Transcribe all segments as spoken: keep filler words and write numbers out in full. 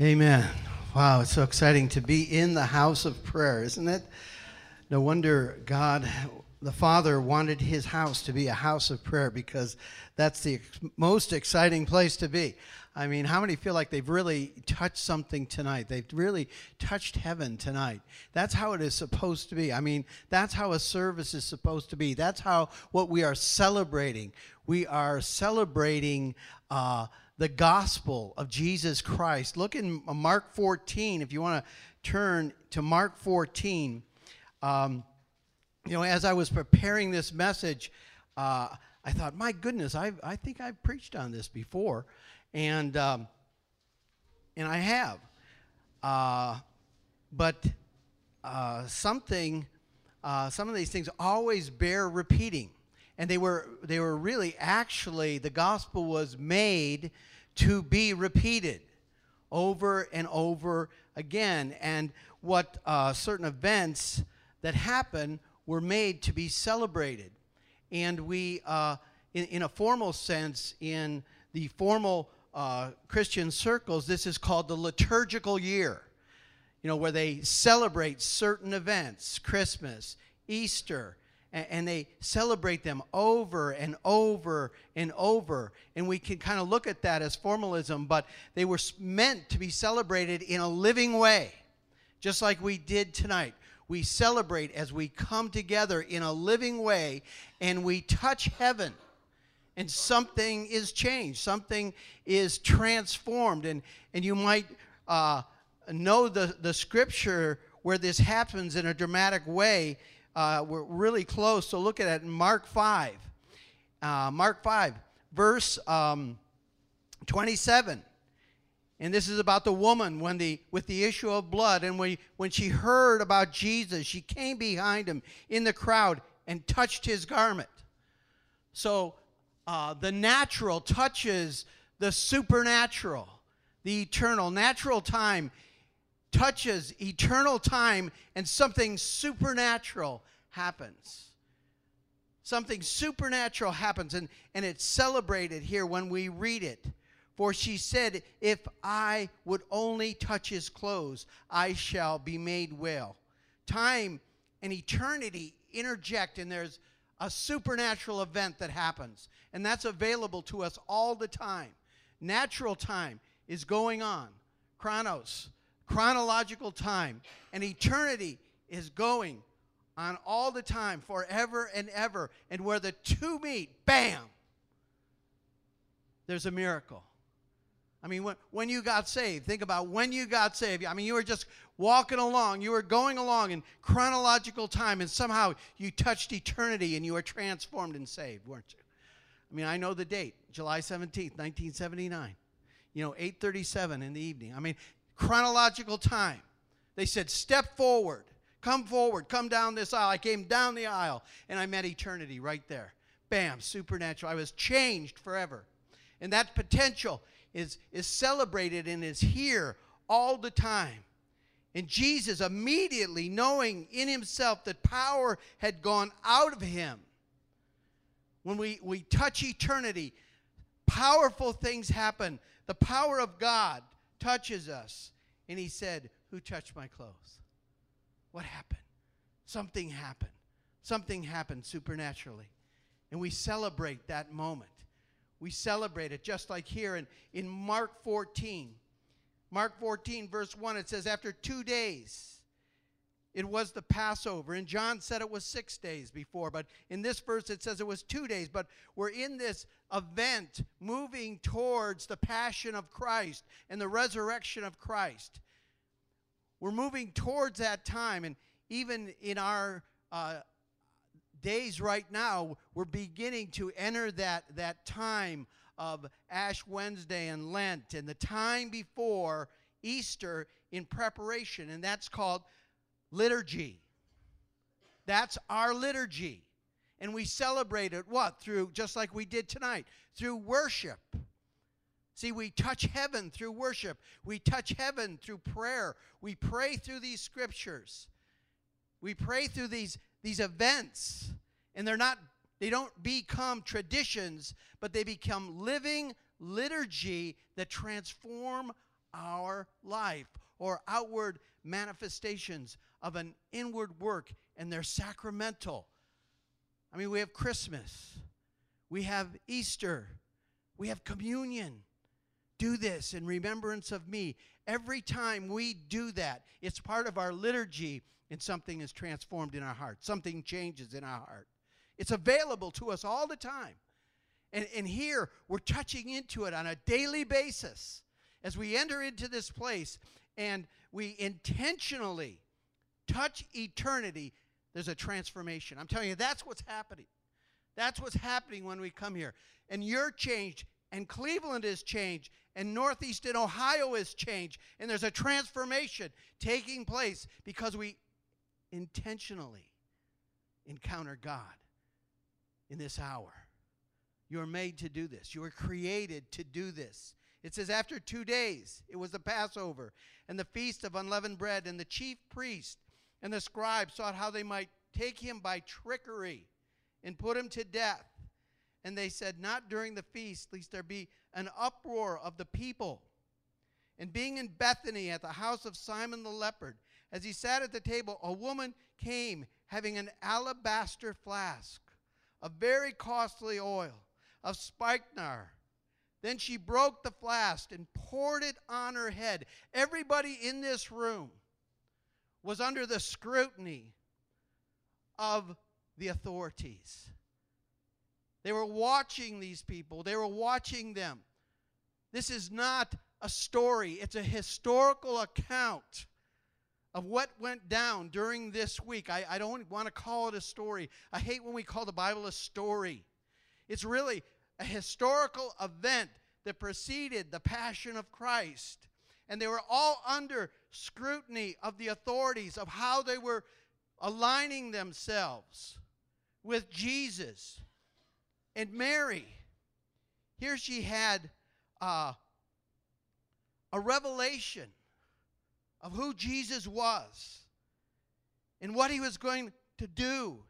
Amen. Wow, it's so exciting to be in the house of prayer, isn't it? No wonder God, the Father, wanted his house to be a house of prayer, because that's the ex- most exciting place to be. I mean, how many feel like they've really touched something tonight? They've really touched heaven tonight. That's how it is supposed to be. I mean, that's how a service is supposed to be. That's how what we are celebrating. We are celebrating uh, the gospel of Jesus Christ. Look in Mark fourteen, if you want to turn to Mark fourteen. Um, you know, as I was preparing this message, uh, I thought, my goodness, I I think I've preached on this before. And um, and I have, uh, but uh, something, uh, some of these things always bear repeating, and they were they were really actually the gospel was made to be repeated over and over again, and what uh, certain events that happen were made to be celebrated, and we, uh, in, in a formal sense, in the formal Uh, Christian circles, this is called the liturgical year, you know, where they celebrate certain events, Christmas, Easter, and, and they celebrate them over and over and over. And we can kind of look at that as formalism, but they were meant to be celebrated in a living way, just like we did tonight. We celebrate as we come together in a living way, and we touch heaven. And something is changed. Something is transformed. And, and you might uh, know the, the scripture where this happens in a dramatic way. Uh, we're really close. So look at it in Mark five. Uh, Mark five, verse um, twenty-seven. And this is about the woman when the, with the issue of blood. And when, when she heard about Jesus, she came behind him in the crowd and touched his garment. So Uh, the natural touches the supernatural, the eternal. Natural time touches eternal time, and something supernatural happens. Something supernatural happens, and, and it's celebrated here when we read it. For she said, if I would only touch his clothes, I shall be made well. Time and eternity interject, and there's a supernatural event that happens. And that's available to us all the time. Natural time is going on. Chronos, chronological time. And eternity is going on all the time, forever and ever. And where the two meet, bam, there's a miracle. I mean, when, when you got saved, think about when you got saved. I mean, you were just walking along. You were going along in chronological time, and somehow you touched eternity, and you were transformed and saved, weren't you? I mean, I know the date, July seventeenth, nineteen seventy-nine. You know, eight thirty-seven in the evening. I mean, chronological time. They said, step forward. Come forward. Come down this aisle. I came down the aisle, and I met eternity right there. Bam, supernatural. I was changed forever. And that potential is, is celebrated and is here all the time. And Jesus, immediately knowing in himself that power had gone out of him, when we, we touch eternity, powerful things happen. The power of God touches us. And he said, who touched my clothes? What happened? Something happened. Something happened supernaturally. And we celebrate that moment. We celebrate it just like here in, in Mark fourteen. Mark fourteen, verse one, it says, after two days, it was the Passover. And John said it was six days before. But in this verse, it says it was two days. But we're in this event moving towards the passion of Christ and the resurrection of Christ. We're moving towards that time. And even in our uh, days right now, we're beginning to enter that, that time of Ash Wednesday and Lent, and the time before Easter in preparation, and that's called liturgy. That's our liturgy. And we celebrate it, what? Through, just like we did tonight, through worship. See, we touch heaven through worship. We touch heaven through prayer. We pray through these scriptures. We pray through these, these events. And they're not, they don't become traditions, but they become living liturgy that transform our life, or outward manifestations of an inward work, and they're sacramental. I mean, we have Christmas, we have Easter, we have communion. Do this in remembrance of me. Every time we do that, it's part of our liturgy, and something is transformed in our heart. Something changes in our heart. It's available to us all the time. And, and here, we're touching into it on a daily basis as we enter into this place and we intentionally touch eternity. There's a transformation. I'm telling you, that's what's happening. That's what's happening when we come here. And you're changed. And Cleveland is changed, and Northeast and Ohio is changed, and there's a transformation taking place because we intentionally encounter God in this hour. You are made to do this. You were created to do this. It says, after two days, it was the Passover and the feast of unleavened bread, and the chief priest and the scribes sought how they might take him by trickery and put him to death. And they said, not during the feast, lest there be an uproar of the people. And being in Bethany at the house of Simon the leper, as he sat at the table, a woman came having an alabaster flask of very costly oil, of spikenard. Then she broke the flask and poured it on her head. Everybody in this room was under the scrutiny of the authorities. They were watching these people. They were watching them. This is not a story. It's a historical account of what went down during this week. I, I don't want to call it a story. I hate when we call the Bible a story. It's really a historical event that preceded the Passion of Christ. And they were all under scrutiny of the authorities of how they were aligning themselves with Jesus. And Mary, here she had uh, a revelation of who Jesus was and what he was going to do.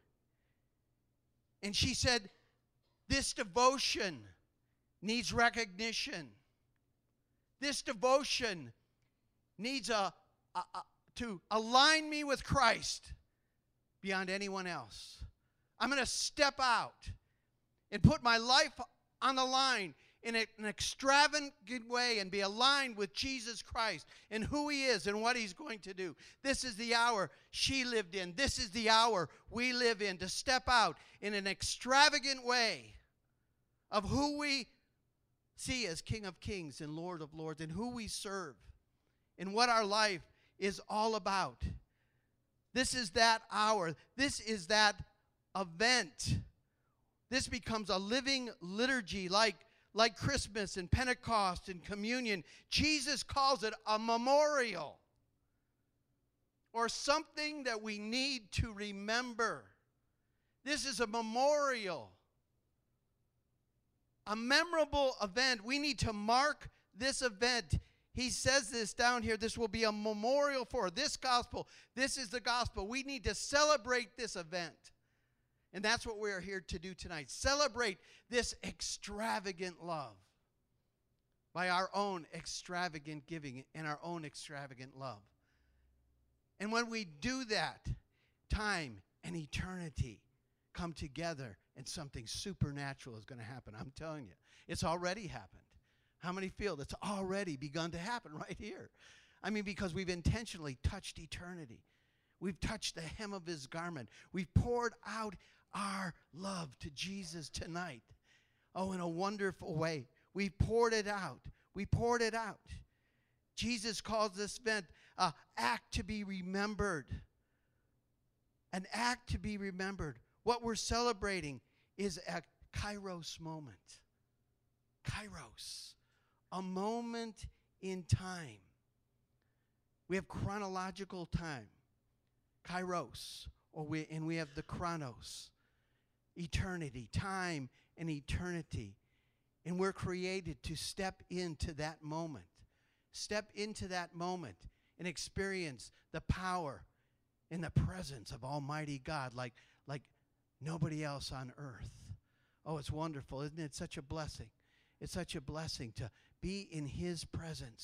And she said, this devotion needs recognition. This devotion needs a, a, a to align me with Christ beyond anyone else. I'm going to step out and put my life on the line in a, an extravagant way and be aligned with Jesus Christ and who he is and what he's going to do. This is the hour she lived in. This is the hour we live in, to step out in an extravagant way of who we see as King of Kings and Lord of Lords, and who we serve and what our life is all about. This is that hour. This is that event. This becomes a living liturgy like, like Christmas and Pentecost and communion. Jesus calls it a memorial, or something that we need to remember. This is a memorial, a memorable event. We need to mark this event. He says this down here. This will be a memorial for this gospel. This is the gospel. We need to celebrate this event. And that's what we're here to do tonight. Celebrate this extravagant love by our own extravagant giving and our own extravagant love. And when we do that, time and eternity come together and something supernatural is going to happen. I'm telling you, it's already happened. How many feel that's already begun to happen right here? I mean, because we've intentionally touched eternity. We've touched the hem of his garment. We've poured out our love to Jesus tonight. Oh, in a wonderful way. We poured it out. We poured it out. Jesus calls this event an act to be remembered. An act to be remembered. What we're celebrating is a kairos moment. Kairos. A moment in time. We have chronological time. Kairos, or we, and we have the chronos, eternity, time and eternity. And we're created to step into that moment. Step into that moment and experience the power and the presence of Almighty God like, like nobody else on earth. Oh, it's wonderful. Isn't it such a blessing? It's such a blessing to be in his presence.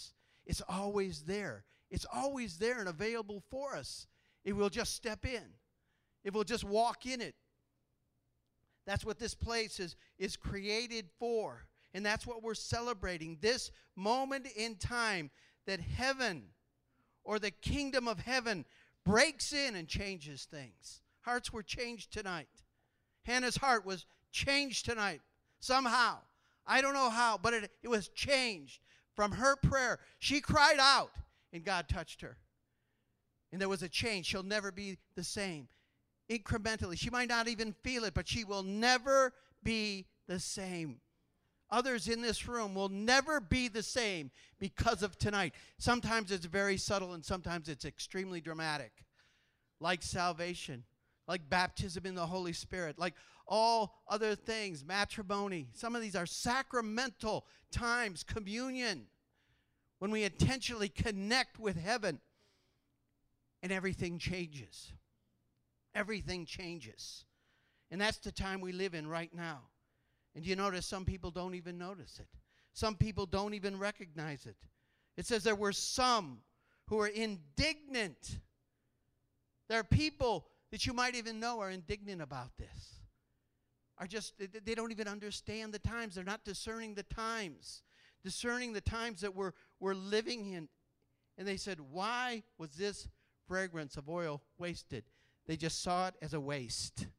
It's always there. It's always there and available for us if we'll just step in, if we'll just walk in it. That's what this place is, is created for. And that's what we're celebrating. This moment in time that heaven or the kingdom of heaven breaks in and changes things. Hearts were changed tonight. Hannah's heart was changed tonight somehow. I don't know how, but it, it was changed from her prayer. She cried out and God touched her. And there was a change. She'll never be the same. Incrementally. She might not even feel it, but she will never be the same. Others in this room will never be the same because of tonight. Sometimes it's very subtle and sometimes it's extremely dramatic. Like salvation, like baptism in the Holy Spirit, like all other things, matrimony. Some of these are sacramental times, communion, when we intentionally connect with heaven and everything changes. Everything changes. And that's the time we live in right now. And you notice some people don't even notice it. Some people don't even recognize it. It says there were some who were indignant. There are people that you might even know are indignant about this. Are just, they don't even understand the times. They're not discerning the times. Discerning the times that we're, we're living in. And they said, why was this fragrance of oil wasted? They just saw it as a waste.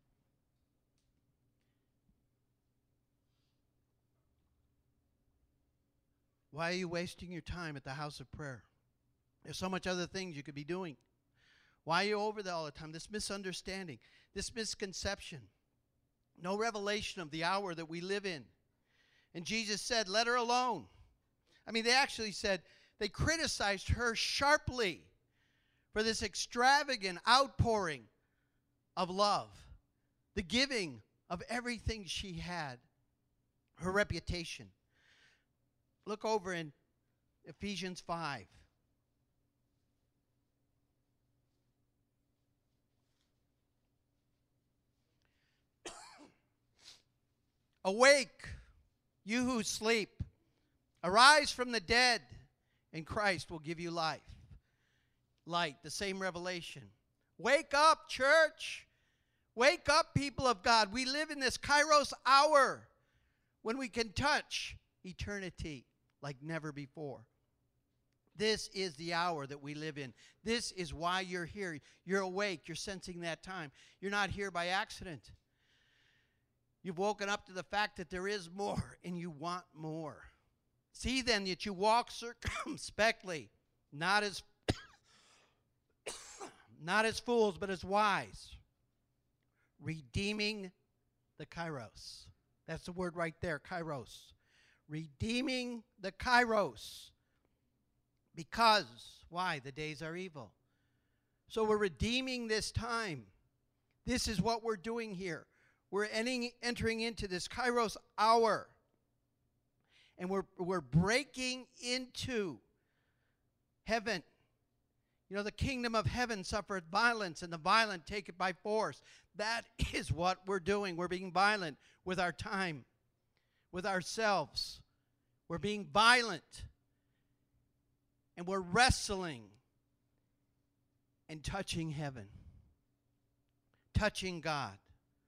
Why are you wasting your time at the house of prayer? There's so much other things you could be doing. Why are you over there all the time? This misunderstanding, this misconception. No revelation of the hour that we live in. And Jesus said, let her alone. I mean, they actually said, they criticized her sharply for this extravagant outpouring of love. The giving of everything she had. Her reputation. Look over in Ephesians five. Awake, you who sleep. Arise from the dead, and Christ will give you life. Light, the same revelation. Wake up, church. Wake up, people of God. We live in this Kairos hour when we can touch eternity like never before. This is the hour that we live in. This is why you're here. You're awake. You're sensing that time. You're not here by accident. You've woken up to the fact that there is more and you want more. See then that you walk circumspectly, not as not as fools, but as wise, redeeming the kairos. That's the word right there, kairos. Redeeming the kairos. Because, why? The days are evil. So we're redeeming this time. This is what we're doing here. We're entering, entering into this kairos hour. And we're, we're breaking into heaven. You know, the kingdom of heaven suffered violence, and the violent take it by force. That is what we're doing. We're being violent with our time, with ourselves. We're being violent. And we're wrestling and touching heaven, touching God.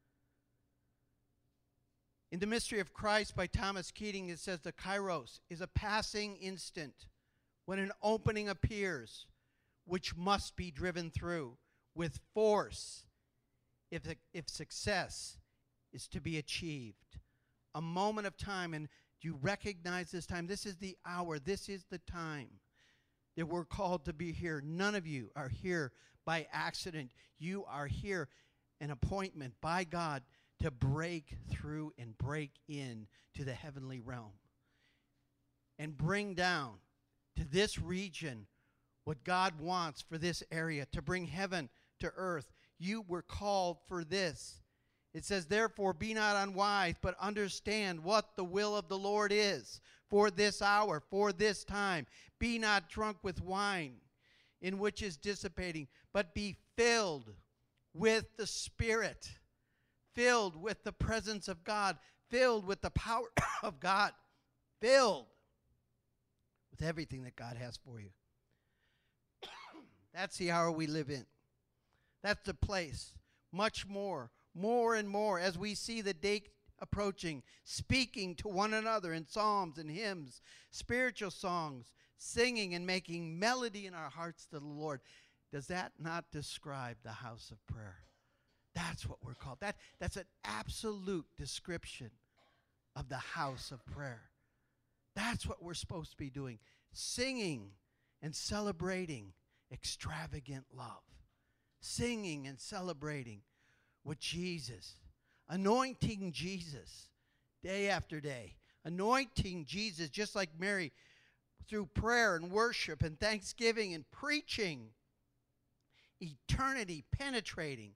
In The Mystery of Christ by Thomas Keating, it says the kairos is a passing instant when an opening appears, which must be driven through with force if, if success is to be achieved. A moment of time, and you recognize this time. This is the hour. This is the time that we're called to be here. None of you are here by accident. You are here, an appointment by God to break through and break in to the heavenly realm and bring down to this region what God wants for this area, to bring heaven to earth. You were called for this. It says, therefore, be not unwise, but understand what the will of the Lord is for this hour, for this time. Be not drunk with wine, in which is dissipating, but be filled with the Spirit, filled with the presence of God, filled with the power of God, filled with with everything that God has for you. That's the hour we live in. That's the place. Much more, more and more, as we see the day approaching, speaking to one another in psalms and hymns, spiritual songs, singing and making melody in our hearts to the Lord. Does that not describe the house of prayer? That's what we're called. That, that's an absolute description of the house of prayer. That's what we're supposed to be doing. Singing and celebrating extravagant love. Singing and celebrating with Jesus. Anointing Jesus day after day. Anointing Jesus just like Mary through prayer and worship and thanksgiving and preaching. Eternity penetrating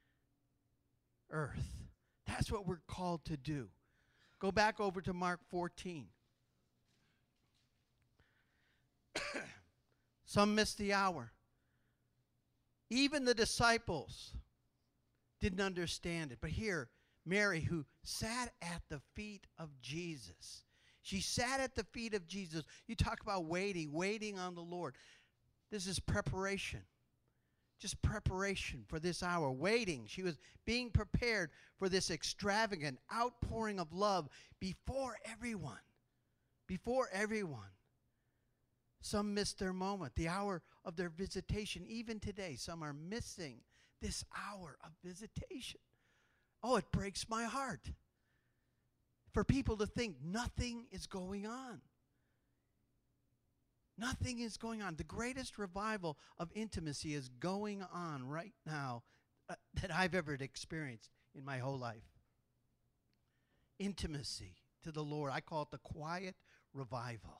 earth. That's what we're called to do. Go back over to Mark fourteen. Some missed the hour. Even the disciples didn't understand it. But here, Mary, who sat at the feet of Jesus. She sat at the feet of Jesus. You talk about waiting, waiting on the Lord. This is preparation. Just preparation for this hour. Waiting. She was being prepared for this extravagant outpouring of love before everyone. Before everyone. Some missed their moment, the hour of their visitation. Even today, some are missing this hour of visitation. Oh, it breaks my heart for people to think nothing is going on. Nothing is going on. The greatest revival of intimacy is going on right now uh, that I've ever experienced in my whole life. Intimacy to the Lord. I call it the quiet revival.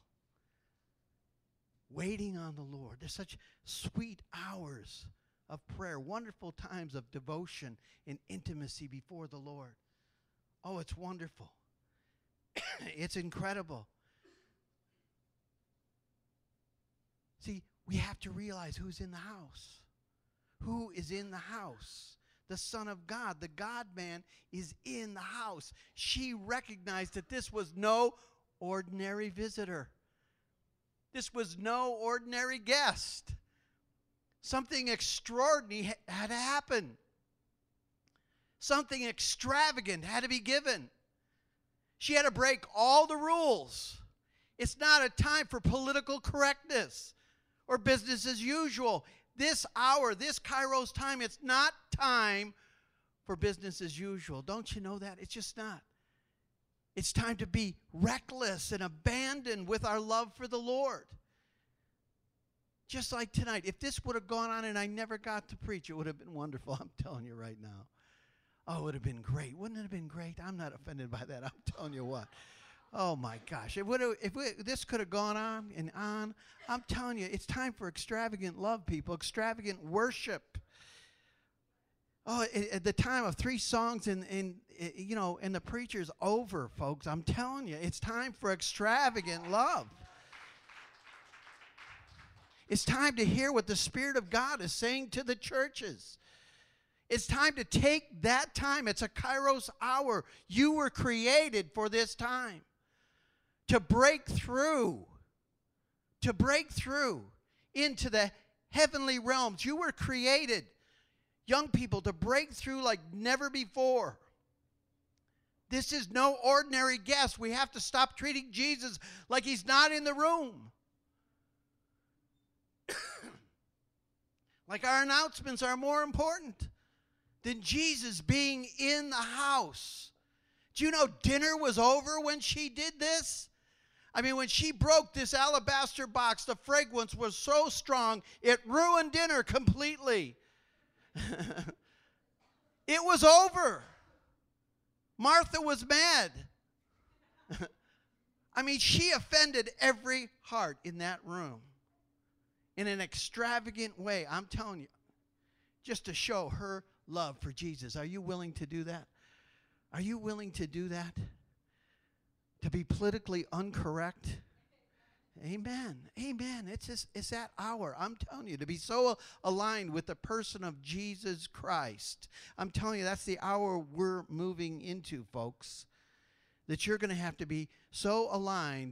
Waiting on the Lord. There's such sweet hours of prayer, wonderful times of devotion and intimacy before the Lord. Oh, it's wonderful. It's incredible. See, we have to realize who's in the house. Who is in the house? The Son of God, the God-man, is in the house. She recognized that this was no ordinary visitor. This was no ordinary guest. Something extraordinary had to happen. Something extravagant had to be given. She had to break all the rules. It's not a time for political correctness or business as usual. This hour, this Kairos time, it's not time for business as usual. Don't you know that? It's just not. It's time to be reckless and abandoned with our love for the Lord. Just like tonight. If this would have gone on and I never got to preach, it would have been wonderful. I'm telling you right now. Oh, it would have been great. Wouldn't it have been great? I'm not offended by that. I'm telling you what. Oh, my gosh. It would have, if we, this could have gone on and on, I'm telling you, it's time for extravagant love, people. Extravagant worship. Oh, at the time of three songs and, and you know, and the preacher's over, folks. I'm telling you, it's time for extravagant love. It's time to hear what the Spirit of God is saying to the churches. It's time to take that time. It's a Kairos hour. You were created for this time. To break through. To break through into the heavenly realms. You were created, young people, to break through like never before. This is no ordinary guest. We have to stop treating Jesus like he's not in the room. Like our announcements are more important than Jesus being in the house. Do you know dinner was over when she did this? I mean, when she broke this alabaster box, the fragrance was so strong, it ruined dinner completely. It was over. Martha was mad. I mean, she offended every heart in that room in an extravagant way. I'm telling you, just to show her love for Jesus. Are you willing to do that? Are you willing to do that? To be politically uncorrect? Amen. Amen. It's just, it's that hour. I'm telling you, to be so aligned with the person of Jesus Christ. I'm telling you, that's the hour we're moving into, folks. That you're going to have to be so aligned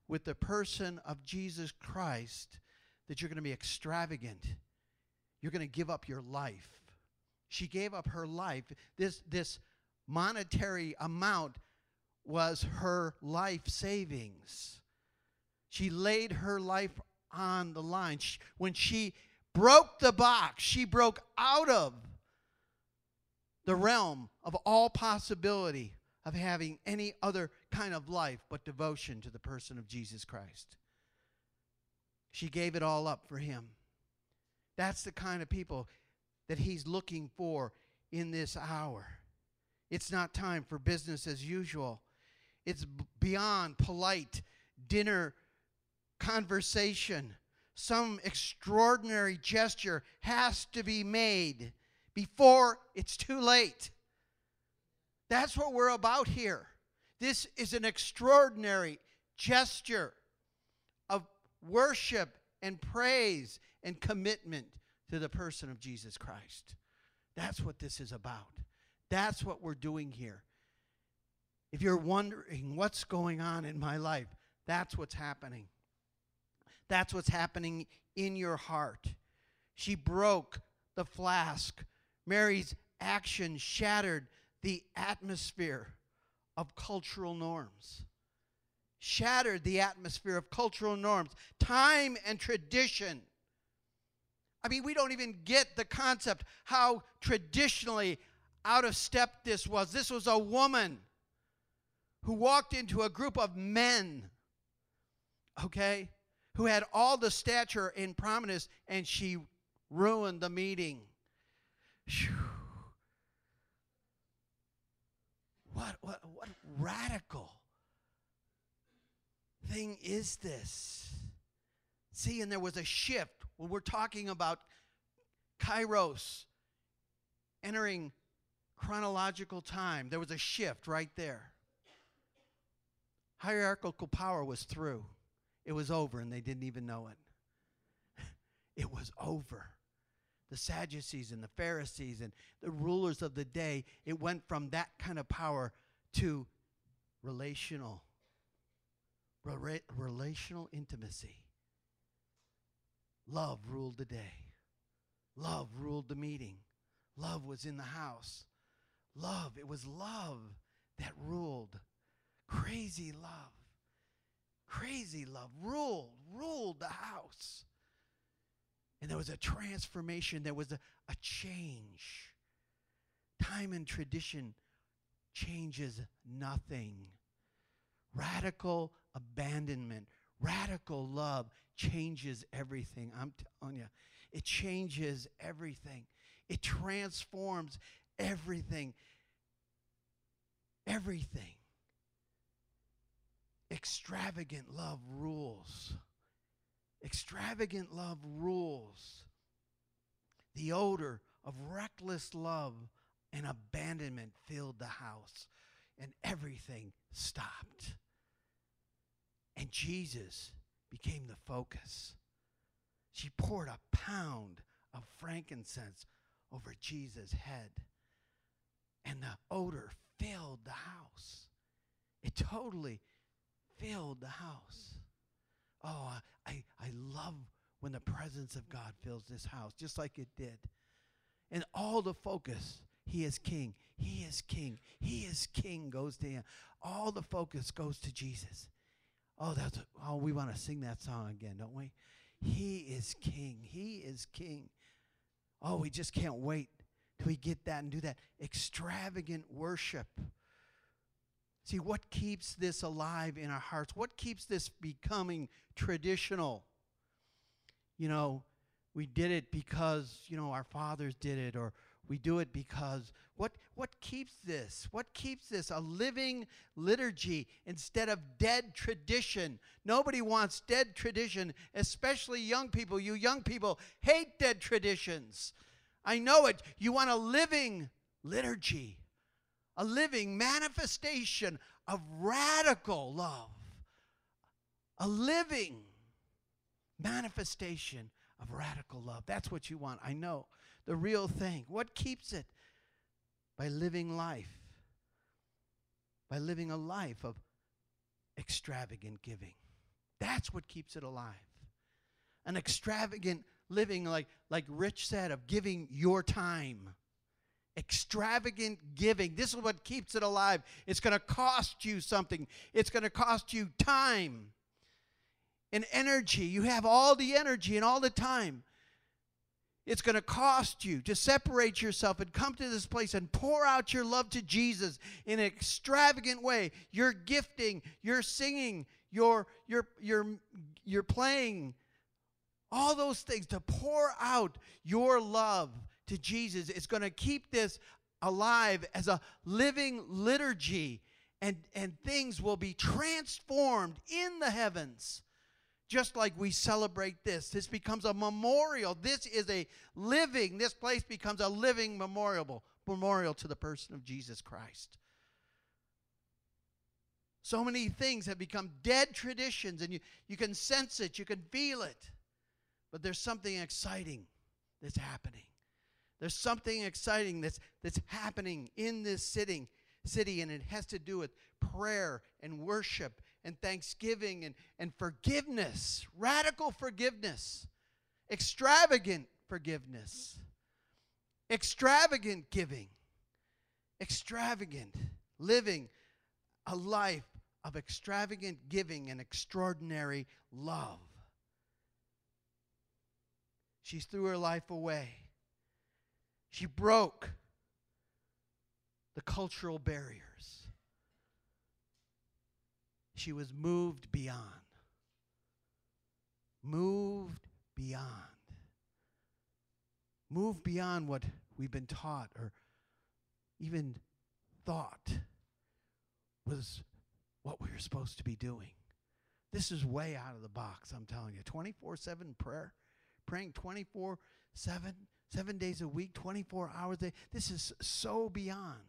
with the person of Jesus Christ that you're going to be extravagant. You're going to give up your life. She gave up her life. This, this monetary amount was her life savings. She laid her life on the line. She, when she broke the box, she broke out of the realm of all possibility of having any other kind of life but devotion to the person of Jesus Christ. She gave it all up for him. That's the kind of people that he's looking for in this hour. It's not time for business as usual. It's beyond polite dinner conversation. Some extraordinary gesture has to be made before it's too late. That's what we're about here. This is an extraordinary gesture of worship and praise and commitment to the person of Jesus Christ. That's what this is about. That's what we're doing here. If you're wondering what's going on in my life, that's what's happening. That's what's happening in your heart. She broke the flask. Mary's action shattered the atmosphere of cultural norms. Shattered the atmosphere of cultural norms, time and tradition. I mean, we don't even get the concept how traditionally out of step this was. This was a woman who walked into a group of men, okay, who had all the stature and prominence, and she ruined the meeting. Whew. What, what, what radical thing is this? See, and there was a shift when we're talking about Kairos entering chronological time. There was a shift right there. Hierarchical power was through. It was over, and they didn't even know it. It was over. The Sadducees and the Pharisees and the rulers of the day, it went from that kind of power to relational, rela- relational intimacy. Love ruled the day. Love ruled the meeting. Love was in the house. Love, it was love that ruled. Crazy love. Crazy love ruled, ruled the house. And there was a transformation. There was a, a change. Time and tradition changes nothing. Radical abandonment, radical love changes everything. I'm telling you, it changes everything. It transforms everything. Everything. Extravagant love rules. Extravagant love rules. The odor of reckless love and abandonment filled the house, and everything stopped. And Jesus became the focus. She poured a pound of frankincense over Jesus' head, and the odor filled the house. It totally filled the house. Oh, I, I love when the presence of God fills this house, just like it did. And all the focus, he is king, he is king, he is king, goes to him. All the focus goes to Jesus. Oh, that's oh, we want to sing that song again, don't we? He is king, he is king. Oh, we just can't wait till we get that and do that extravagant worship. See, what keeps this alive in our hearts? What keeps this becoming traditional? You know, we did it because, you know, our fathers did it, or we do it because, what, what keeps this? What keeps this a living liturgy instead of dead tradition? Nobody wants dead tradition, especially young people. You young people hate dead traditions. I know it. You want a living liturgy. A living manifestation of radical love. A living manifestation of radical love. That's what you want. I know. The real thing. What keeps it? By living life. By living a life of extravagant giving. That's what keeps it alive. An extravagant living, like, like Rich said, of giving your time. Extravagant giving. This is what keeps it alive. It's going to cost you something. It's going to cost you time and energy. You have all the energy and all the time. It's going to cost you to separate yourself and come to this place and pour out your love to Jesus in an extravagant way. You're gifting, you're singing, you're, you're, you're, you're playing. All those things to pour out your love to Jesus. It's going to keep this alive as a living liturgy, and, and things will be transformed in the heavens. Just like we celebrate this. This becomes a memorial. This is a living, this place becomes a living memorial, memorial to the person of Jesus Christ. So many things have become dead traditions, and you, you can sense it, you can feel it. But there's something exciting that's happening. There's something exciting that's, that's happening in this sitting, city, and it has to do with prayer and worship and thanksgiving and, and forgiveness, radical forgiveness, extravagant forgiveness, extravagant giving, extravagant living a life of extravagant giving and extraordinary love. She threw her life away. She broke the cultural barriers. She was moved beyond. Moved beyond. Moved beyond what we've been taught or even thought was what we were supposed to be doing. This is way out of the box, I'm telling you. twenty-four seven prayer, praying twenty-four seven, seven days a week, twenty-four hours a day. This is so beyond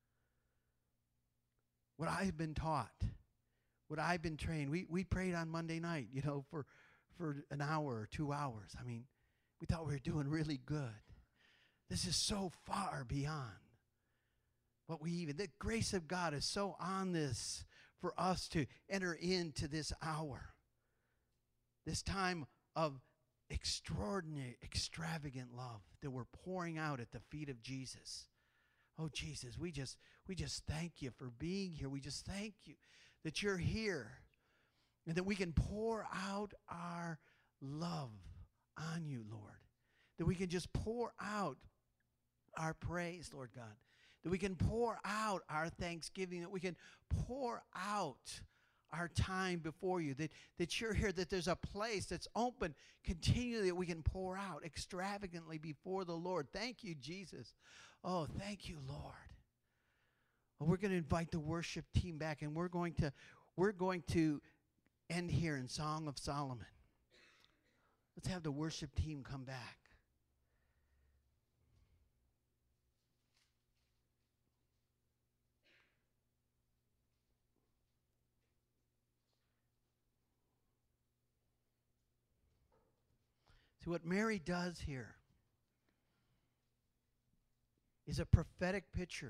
what I've been taught, what I've been trained. We we prayed on Monday night, you know, for, for an hour or two hours. I mean, we thought we were doing really good. This is so far beyond what we even, the grace of God is so on this for us to enter into this hour, this time of extraordinary, extravagant love that we're pouring out at the feet of Jesus. Oh, Jesus, we just we just thank you for being here. We just thank you that you're here and that we can pour out our love on you, Lord. That we can just pour out our praise, Lord God. That we can pour out our thanksgiving. That we can pour out our time before you, that, that you're here, that there's a place that's open continually that we can pour out extravagantly before the Lord. Thank you, Jesus. Oh, thank you, Lord. Well, we're going to invite the worship team back, and we're going to we're going to end here in Song of Solomon. Let's have the worship team come back. See, what Mary does here is a prophetic picture.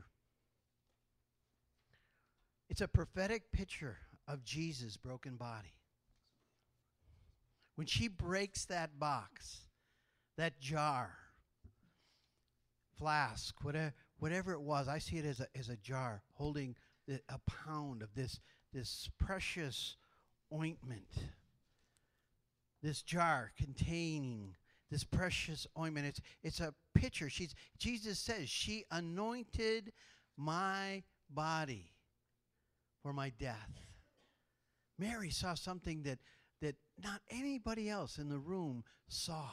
It's a prophetic picture of Jesus' broken body. When she breaks that box, that jar, flask, whatever, whatever it was, I see it as a, as a jar holding the, a pound of this, this precious ointment. This jar containing this precious ointment. It's, it's a picture. She's, Jesus says, she anointed my body for my death. Mary saw something that, that not anybody else in the room saw.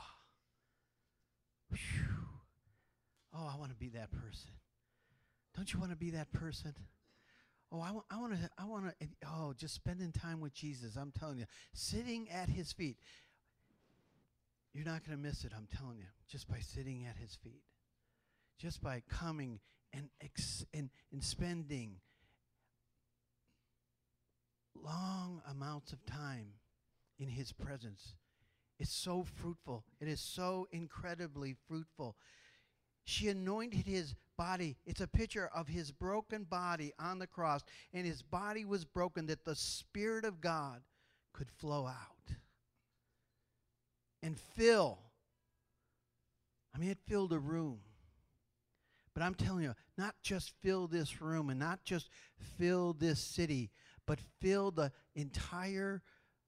Whew. Oh, I want to be that person. Don't you want to be that person? Oh, I want, I want to, I want to, oh, just spending time with Jesus. I'm telling you, sitting at his feet. You're not going to miss it, I'm telling you, just by sitting at his feet. Just by coming and, ex, and, and spending long amounts of time in his presence. It's so fruitful. It is so incredibly fruitful. She anointed his body. It's a picture of his broken body on the cross. And his body was broken that the Spirit of God could flow out and fill. I mean, it filled a room. But I'm telling you, not just fill this room and not just fill this city, but fill the entire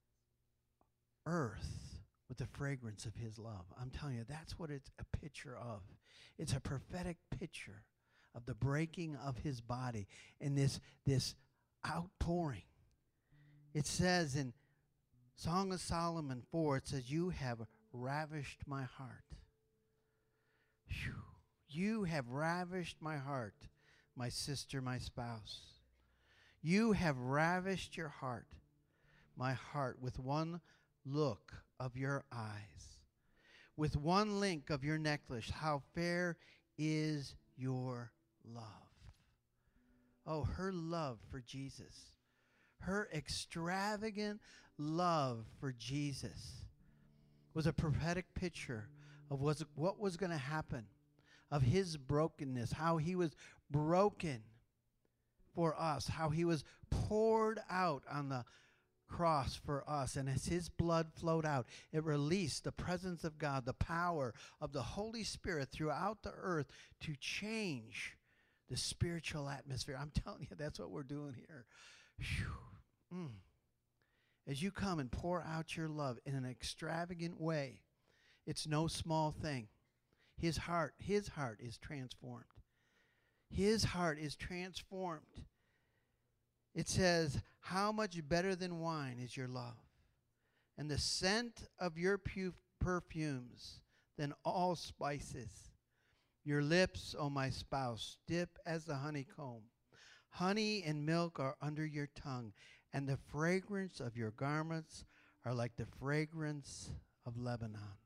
earth with the fragrance of his love. I'm telling you, that's what it's a picture of. It's a prophetic picture of the breaking of his body and this, this outpouring. It says in Song of Solomon four, it says, you have ravished my heart. Whew. You have ravished my heart, my sister, my spouse. You have ravished your heart, my heart, with one look of your eyes, with one link of your necklace. How fair is your love. Oh, her love for Jesus. Her extravagant love for Jesus was a prophetic picture of what was going to happen, of his brokenness, how he was broken for us, how he was poured out on the cross for us. And as his blood flowed out, it released the presence of God, the power of the Holy Spirit throughout the earth to change the spiritual atmosphere. I'm telling you, that's what we're doing here. Mm. As you come and pour out your love in an extravagant way, it's no small thing. His heart, his heart is transformed. His heart is transformed. It says, how much better than wine is your love, and the scent of your pu- perfumes than all spices. Your lips, O my spouse, dip as the honeycomb. Honey and milk are under your tongue, and the fragrance of your garments are like the fragrance of Lebanon.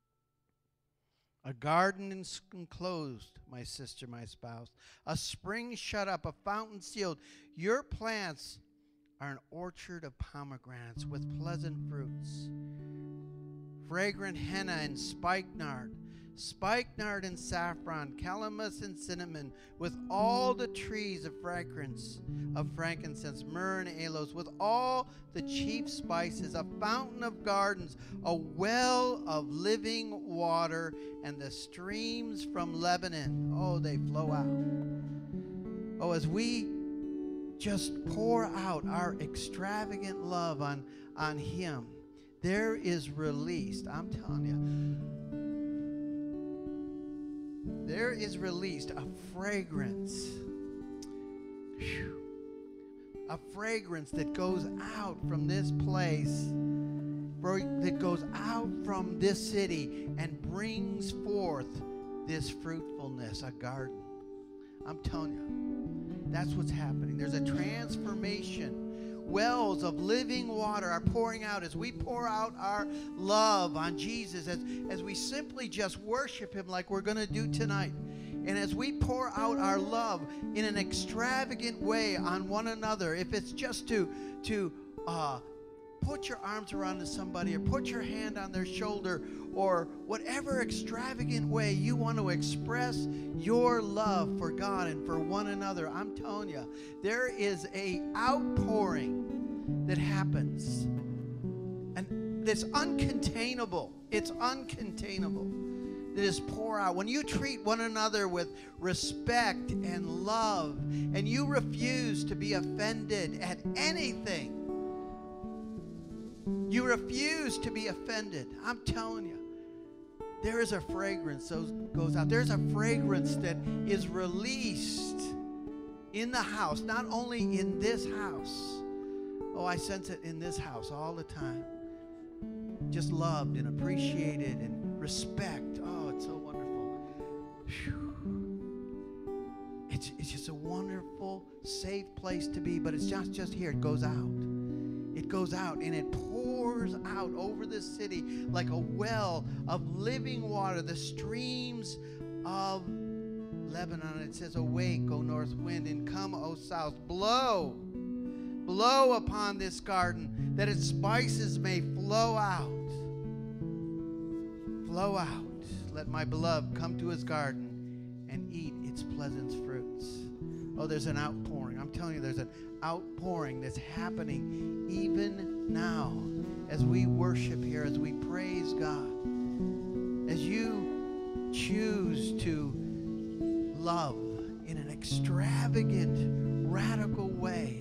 A garden enclosed, my sister, my spouse. A spring shut up, a fountain sealed. Your plants are an orchard of pomegranates with pleasant fruits. Fragrant henna and spikenard, spikenard and saffron, calamus and cinnamon, with all the trees of fragrance, of frankincense, myrrh and aloes, with all the chief spices, a fountain of gardens, a well of living water, and the streams from Lebanon. Oh, they flow out. Oh, as we just pour out our extravagant love on, on him, there is released, I'm telling you, there is released a fragrance. Whew. A fragrance that goes out from this place, that goes out from this city and brings forth this fruitfulness, a garden. I'm telling you, that's what's happening. There's a transformation. Wells of living water are pouring out as we pour out our love on Jesus, as, as we simply just worship him like we're going to do tonight. And as we pour out our love in an extravagant way on one another, if it's just to, to uh, put your arms around somebody or put your hand on their shoulder or whatever extravagant way you want to express your love for God and for one another, I'm telling you, there is a outpouring that happens. And that's uncontainable. It's uncontainable. That is pour out. When you treat one another with respect and love and you refuse to be offended at anything, you refuse to be offended. I'm telling you, there is a fragrance that goes out. There's a fragrance that is released in the house, not only in this house. Oh, I sense it in this house all the time. Just loved and appreciated and respect. Oh, it's so wonderful. Whew. It's, it's just a wonderful, safe place to be, but it's not just here. It goes out. It goes out and it pours out over the city like a well of living water, the streams of Lebanon. It says, awake, O north wind, and come, O south. Blow, blow upon this garden, that its spices may flow out. Flow out. Let my beloved come to his garden and eat its pleasant fruits. Oh, there's an outpouring. I'm telling you, there's an outpouring that's happening even now as we worship here, as we praise God, as you choose to love in an extravagant, radical way,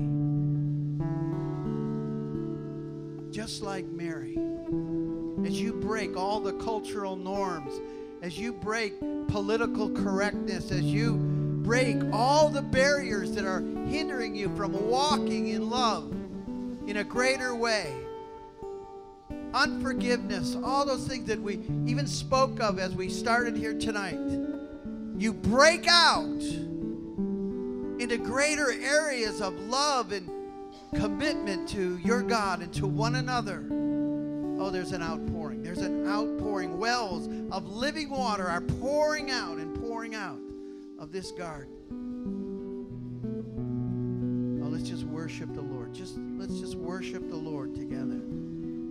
just like Mary, as you break all the cultural norms, as you break political correctness, as you break all the barriers that are hindering you from walking in love in a greater way, unforgiveness, all those things that we even spoke of as we started here tonight, you break out into greater areas of love and commitment to your God and to one another. Oh, there's an outpouring. There's an outpouring. Wells of living water are pouring out and pouring out of this garden. Oh, let's just worship the Lord. Just let's just worship the Lord together.